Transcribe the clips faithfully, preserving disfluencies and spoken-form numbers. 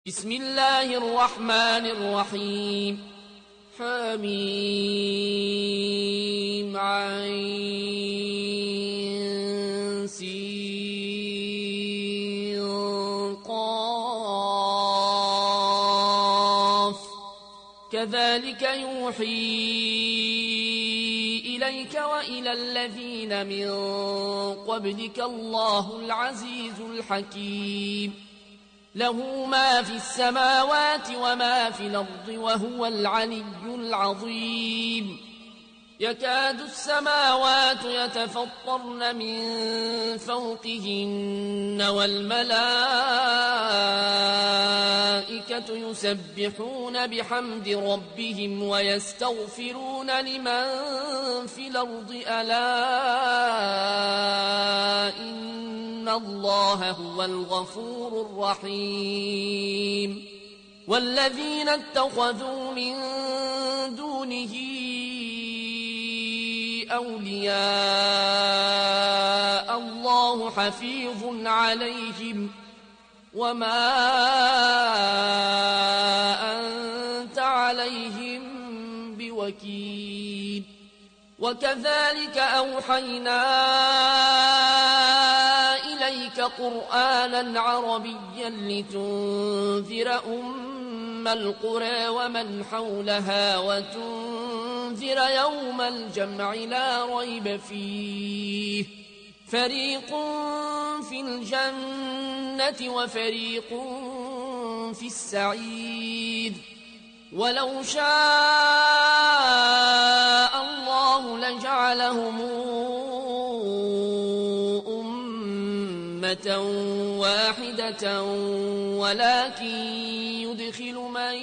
بسم الله الرحمن الرحيم حميم عين سين قاف كذلك يوحي إليك وإلى الذين من قبلك الله العزيز الحكيم له ما في السماوات وما في الأرض وهو العلي العظيم يكاد السماوات يتفطرن من فوقهن والملائكة يسبحون بحمد ربهم ويستغفرون لمن في الأرض ألا إن الله هو الغفور الرحيم والذين اتخذوا من دونه أولياء الله حفيظ عليهم وما أنت عليهم بوكيل وكذلك أوحينا إليك قرآنا عربيا لتنذر أم القرى ومن حولها وتنذر يوم الجمع لا ريب فيه فريق في الجنة وفريق في السعير ولو شاء الله لجعلهم أمة واحدة ولكن يدخل من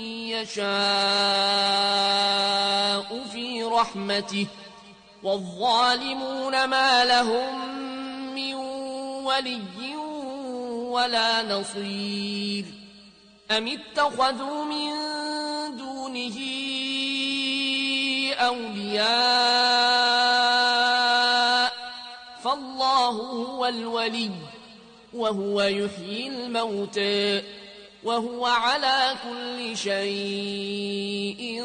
يشاء في رحمته والظالمون ما لهم من ولي ولا نصير أم اتخذوا من دونه أولياء فالله هو الولي وهو يحيي الموتى وهو على كل شيء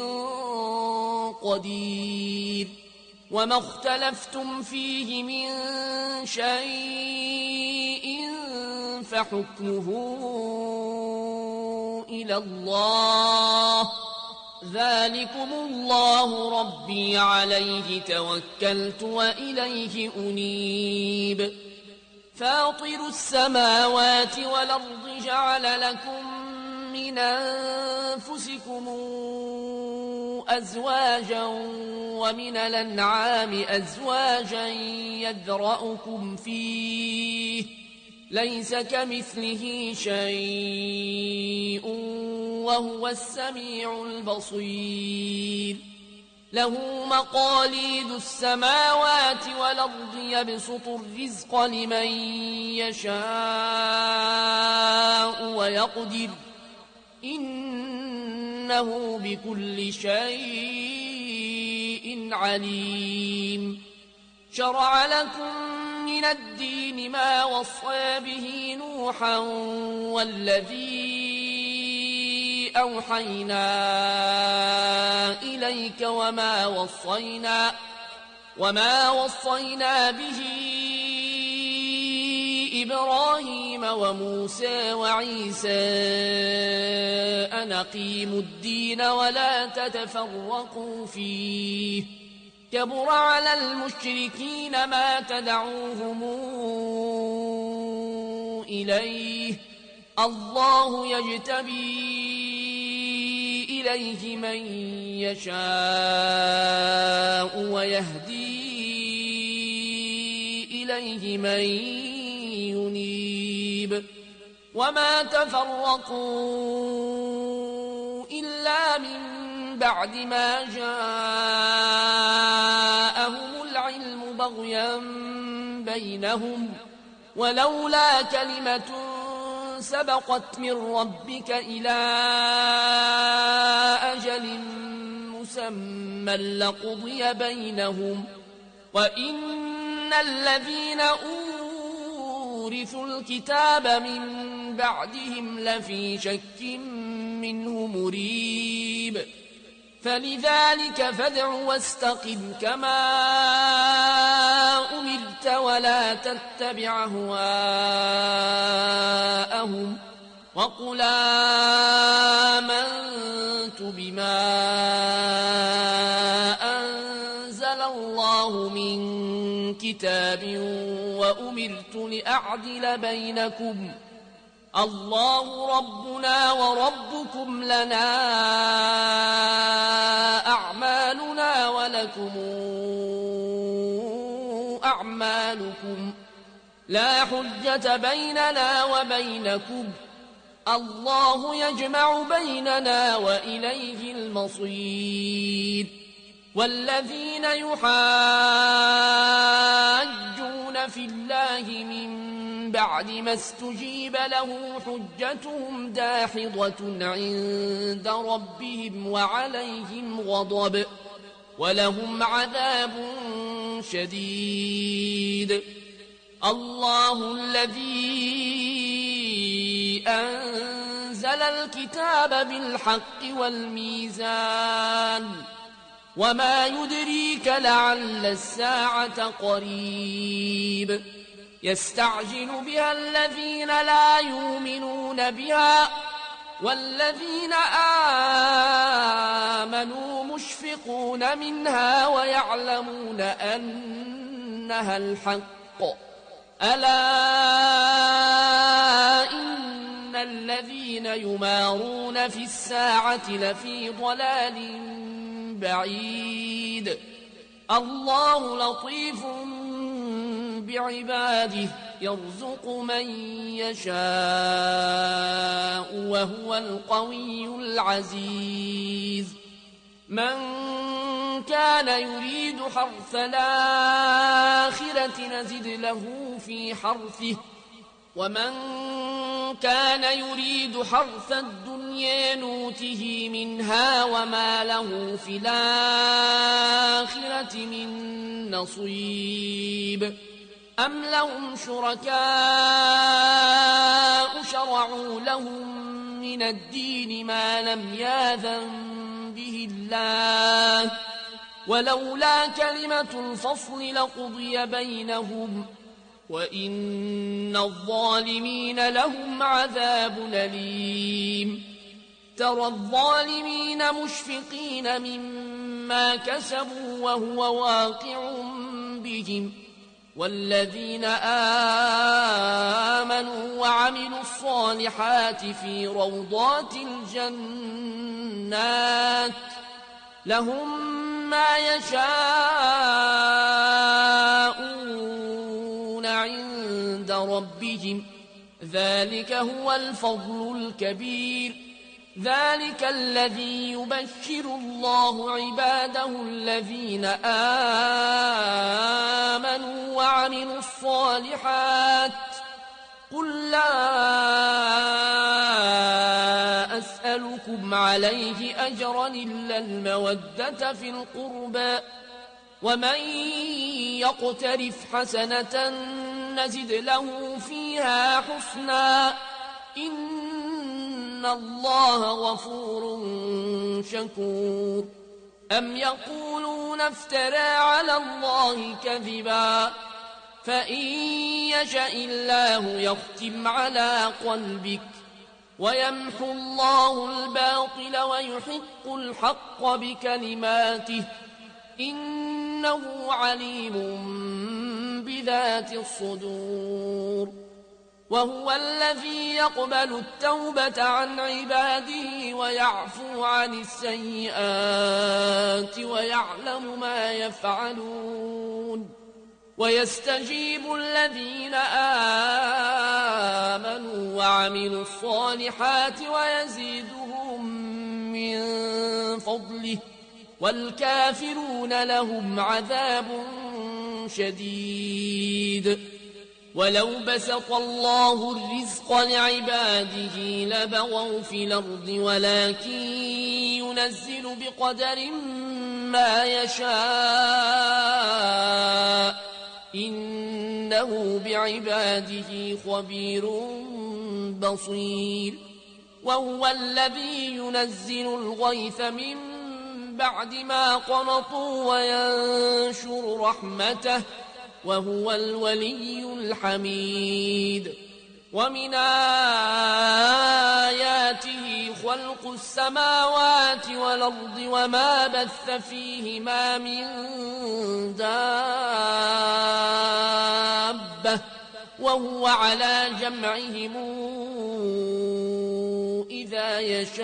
قدير وما اختلفتم فيه من شيء فحكمه إلى الله ذلكم الله ربي عليه توكلت وإليه أنيب فاطر السماوات والأرض جعل لكم من أنفسكم أزواجا ومن الأنعام أزواجا يذرأكم فيه ليس كمثله شيء وهو السميع البصير له مقاليد السماوات والأرض يبسط الرزق لمن يشاء ويقدر إنه بكل شيء عليم شرع لكم من الدين ما وصى به نوحا والذي أوحينا إليك وما وصينا وما وصينا به إبراهيم وموسى وعيسى أن أقيموا الدين ولا تتفرقوا فيه كبر على المشركين ما تدعوهم إليه الله يجتبي إليه من يشاء ويهدي إليه من ينيب وما تفرقوا إلا من بعد ما جاءهم العلم بغيا بينهم ولولا كلمة سبقت من ربك إلى أجل مسمى لقضي بينهم وإن الذين أورثوا الكتاب من بعدهم لفي شك منه مريب فلذلك فادع واستقم كما أمرت ولا تتبع أهواءهم وقل آمنت بما أنزل الله من كتاب وأمرت لأعدل بينكم الله ربنا وربكم لنا أعمالنا ولكم أعمالكم لا حجة بيننا وبينكم الله يجمع بيننا وإليه المصير والذين يحاجون في الله من بعد ما استجيب له حجتهم داحضة عند ربهم وعليهم غضب ولهم عذاب شديد الله الذي أنزل الكتاب بالحق والميزان وما يدريك لعل الساعة قريب يستعجل بها الذين لا يؤمنون بها والذين آمنوا مشفقون منها ويعلمون أنها الحق ألا إن الذين يمارون في الساعة لفي ضلال بعيد الله لطيف بعباده يرزق من يشاء وهو القوي العزيز من كان يريد حرث الآخرة نزد له في حرثه ومن كان يريد حرث الدنيا نوته منها وما له في الآخرة من نصيب أم لهم شركاء شرعوا لهم من الدين ما لم يأذن به الله ولولا كلمة الفصل لقضي بينهم وإن الظالمين لهم عذاب أليم ترى الظالمين مشفقين مما كسبوا وهو واقع بهم والذين آمنوا وعملوا الصالحات في روضات الجنات لهم ما يشاءون عند ربهم ذلك هو الفضل الكبير ذلك الذي يبشر الله عباده الذين آمنوا وعملوا الصالحات قل لا أسألكم عليه أجرا إلا المودة في القربى ومن يقترف حسنة نزد له فيها حسنا إن الله غفور شكور أم يقولون افترى على الله كذبا فإن يشأ الله يختم على قلبك ويمحو الله الباطل ويحق الحق بكلماته إنه عليم بذات الصدور وهو الذي يقبل التوبة عن عباده ويعفو عن السيئات ويعلم ما يفعلون ويستجيب الذين آمنوا وعملوا الصالحات ويزيدهم من فضله والكافرون لهم عذاب شديد ولو بسط الله الرزق لعباده لبغوا في الأرض ولكن ينزل بقدر ما يشاء إنه بعباده خبير بصير وهو الذي ينزل الغيث من بعد ما قنطوا وينشر رحمته وهو الولي الحميد ومن آياته خلق السماوات والأرض وما بث فيهما من دابة وهو على جمعهم إذا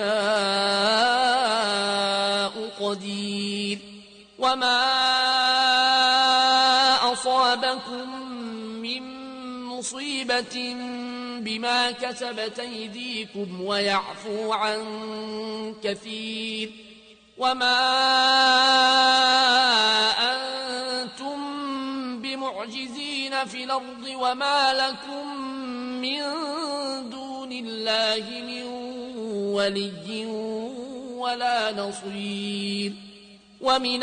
يشاء قدير وما أصابكم من مصيبة بما كسبت أيديكم ويعفو عن كثير وما أنتم بمعجزين في الأرض وما لكم من دون الله من ولي ولا نصير ومن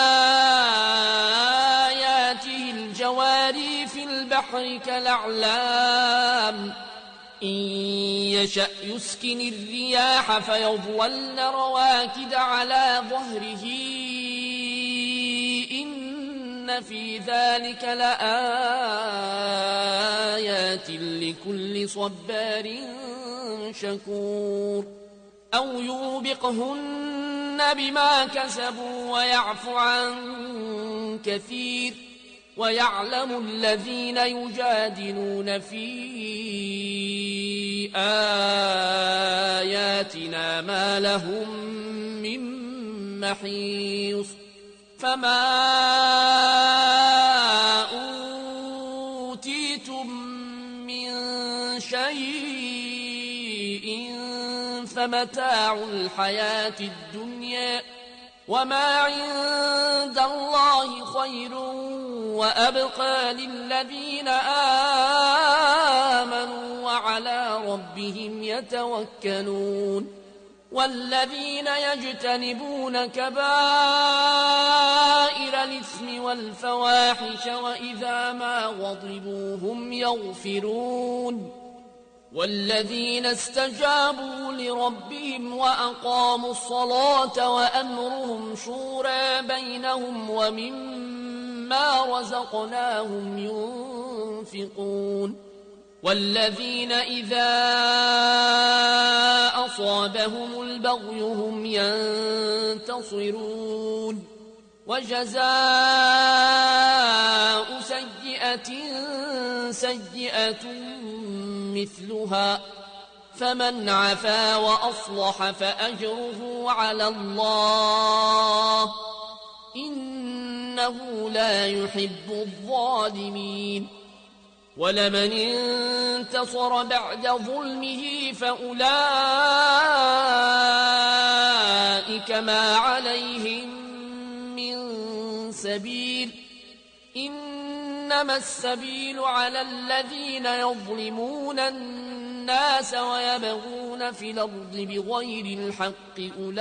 آياته الجواري في البحر كالأعلام إن يشأ يسكن الرياح فيظللن رواكد على ظهره إن في ذلك لآيات لكل صبار شكور أو يوبقهن بما كسبوا ويعفو عن كثير ويعلم الذين يجادلون في آياتنا ما لهم من محيص فما أوتيتم من شيء فمتاع الحياة الدنيا وما عند الله خير وأبقى للذين آمنوا وعلى ربهم يتوكلون والذين يجتنبون كبائر الإثم والفواحش وإذا ما غضبوا هم يغفرون والذين استجابوا لربهم وأقاموا الصلاة وأمرهم شورى بينهم ومما رزقناهم ينفقون والذين إذا أصابهم البغي هم ينتصرون وجزاء سيئة سيئة مثلها فمن عفا وأصلح فأجره على الله إنه لا يحب الظالمين ولمن انتصر بعد ظلمه فأولئك ما عليهم من سبيل إنما السبيل على الذين يظلمون الناس ويبغون في الأرض بغير الحق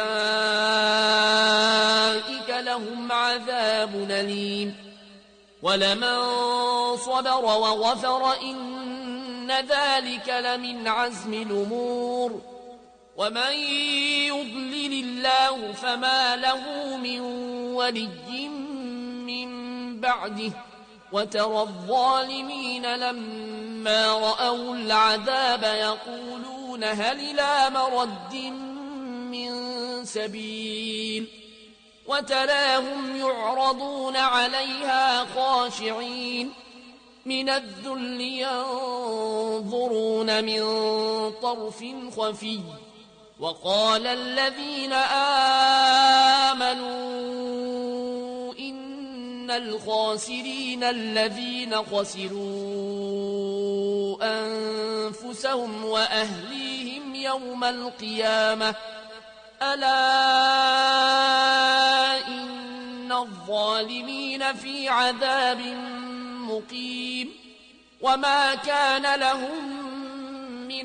أولئك لهم عذاب أليم ولمن صبر وغفر إن ذلك لمن عزم الأمور ومن يضلل الله فما له من ولي من بعده وترى الظالمين لما رأوا العذاب يقولون هل إلى مرد من سبيل وتراهم يعرضون عليها خاشعين من الذل ينظرون من طرف خفي وقال الذين آمنوا إن الخاسرين الذين خسروا أنفسهم وأهليهم يوم القيامة ألا إن الظالمين في عذاب مقيم وما كان لهم من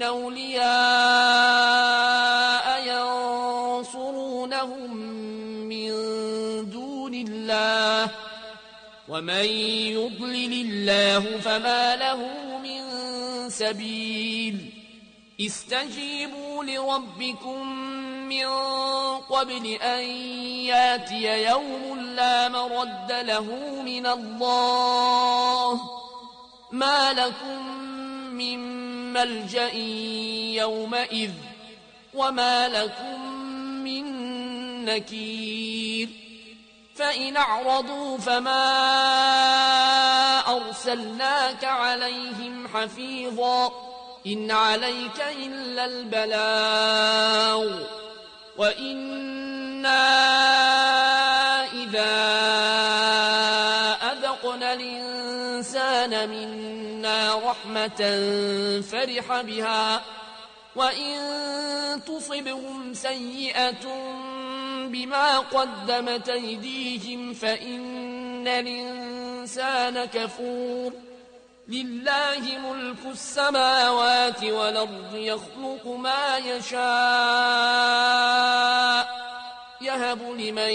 أولياء ينصرونهم من دون الله ومن يضلل الله فما له من سبيل استجيبوا لربكم من قبل أن ياتي يوم لا مرد له من الله ما لكم من ملجأ يومئذ وما لكم من نكير فإن أعرضوا فما أرسلناك عليهم حفيظا إن عليك إلا البلاغ وإنا إذا أذقنا الإنسان منا رحمة فرح بها وإن تصبهم سيئة بما قدمت أيديهم فإن الإنسان كفور لله ملك السماوات والأرض يخلق ما يشاء يهب لمن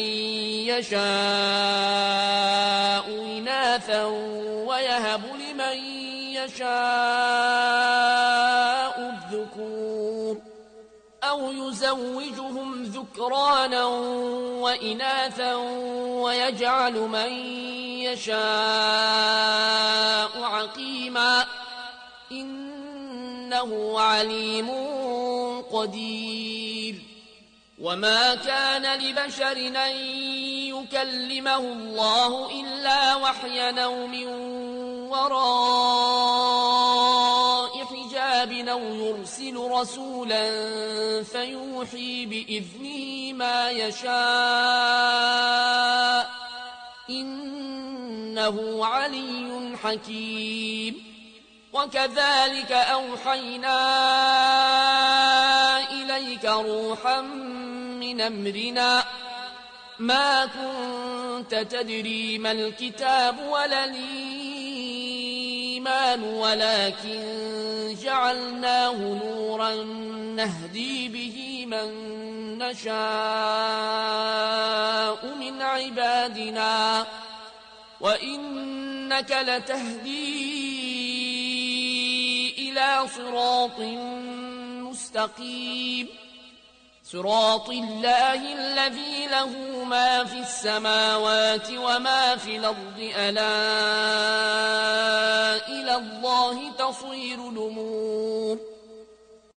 يشاء إناثا ويهب لمن يشاء الذكور أو يزوجهم ذكرانا وإناثا ويجعل من يشاء عقيما إنه عليم قدير وما كان لبشر أن يكلمه الله إلا وحيا أو من وراء حجاب أو يرسل رسولا فيوحي بإذنه ما يشاء إنه علي حكيم وكذلك أوحينا إليك روحا من أمرنا ما كنت تدري ما الكتاب ولا الإيمان ولكن جعلناه نورا نهدي به من نشاء من عبادنا وإنك لتهدي إلى صراط مستقيم صراط الله الذي له ما في السماوات وما في الأرض ألا إلى الله تصير الأمور